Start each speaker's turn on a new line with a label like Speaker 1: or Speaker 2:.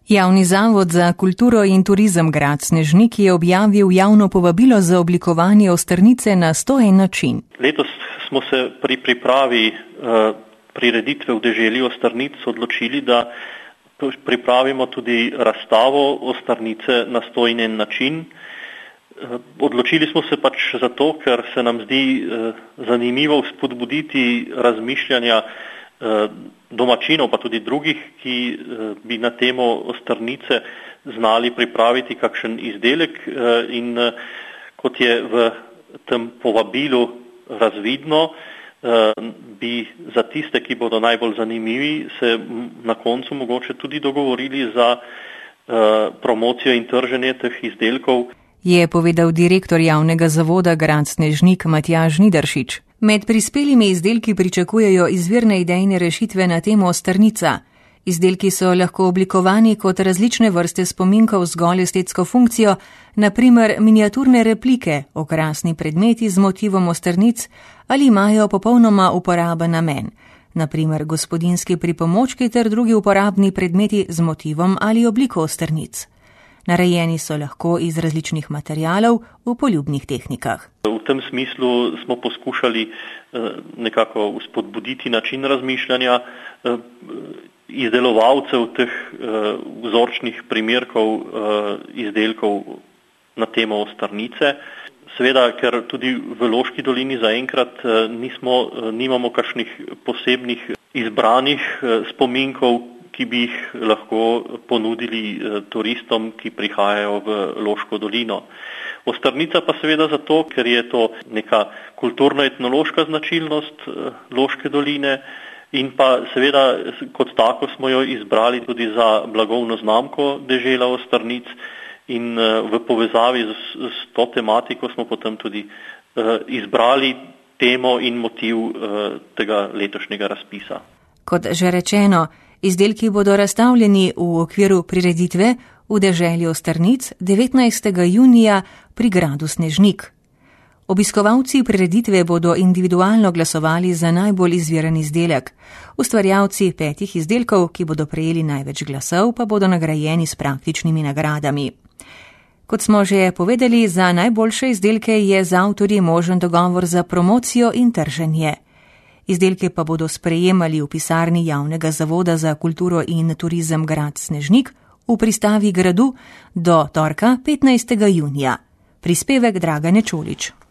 Speaker 1: Javni zavod za kulturo in turizem Grad Snežnik je objavil javno povabilo za oblikovanje Ostrnice na 101 način.
Speaker 2: Letos smo se pri pripravi prireditve v deželi Ostrnic odločili, da pripravimo tudi razstavo Ostrnice na 101 način. Odločili smo se pač zato, ker se nam zdi zanimivo spodbuditi razmišljanja domačinov, pa tudi drugih, ki bi na temo Ostrnice znali pripraviti kakšen izdelek, in kot je v tem povabilu razvidno, bi za tiste, ki bodo najbolj zanimivi, se na koncu mogoče tudi dogovorili za promocijo in trženje teh izdelkov.
Speaker 1: Je povedal direktor javnega zavoda Grad Snežnik Matjaž Nideršič. Med prispelimi izdelki pričakujejo izvirne idejne rešitve na temo Ostrnica. Izdelki so lahko oblikovani kot različne vrste spominkov z zgolj estetsko funkcijo, na primer miniaturne replike, okrasni predmeti z motivom ostrnic ali imajo popolnoma uporaben namen, na primer gospodinjski pripomočki ter drugi uporabni predmeti z motivom ali obliko ostrnic. Narejeni so lahko iz različnih materialov v poljubnih tehnikah.
Speaker 2: V tem smislu smo poskušali nekako spodbuditi način razmišljanja izdelovalcev teh vzorčnih primerkov izdelkov na temo Ostrnice. Seveda, ker tudi v Loški dolini zaenkrat nimamo kakšnih posebnih izbranih spominkov, ki bi jih lahko ponudili turistom, ki prihajajo v Loško dolino. Ostrnica pa seveda zato, ker je to neka kulturno-etnološka značilnost Loške doline in pa seveda kot tako smo jo izbrali tudi za blagovno znamko dežela Ostrnic in v povezavi s to tematiko smo potem tudi izbrali temo in motiv tega letošnjega razpisa.
Speaker 1: Kot že rečeno, izdelki bodo razstavljeni v okviru prireditve v deželi Ostrnic 19. junija pri Gradu Snežnik. Obiskovalci prireditve bodo individualno glasovali za najbolj izviren izdelek. Ustvarjalci 5 izdelkov, ki bodo prejeli največ glasov, pa bodo nagrajeni s praktičnimi nagradami. Kot smo že povedali, za najboljše izdelke je z avtorji možen dogovor za promocijo in trženje. Izdelke pa bodo sprejemali v pisarni javnega zavoda za kulturo in turizem Grad Snežnik v pristavi gradu do torka 15. junija. Prispevek Dragane Čolič.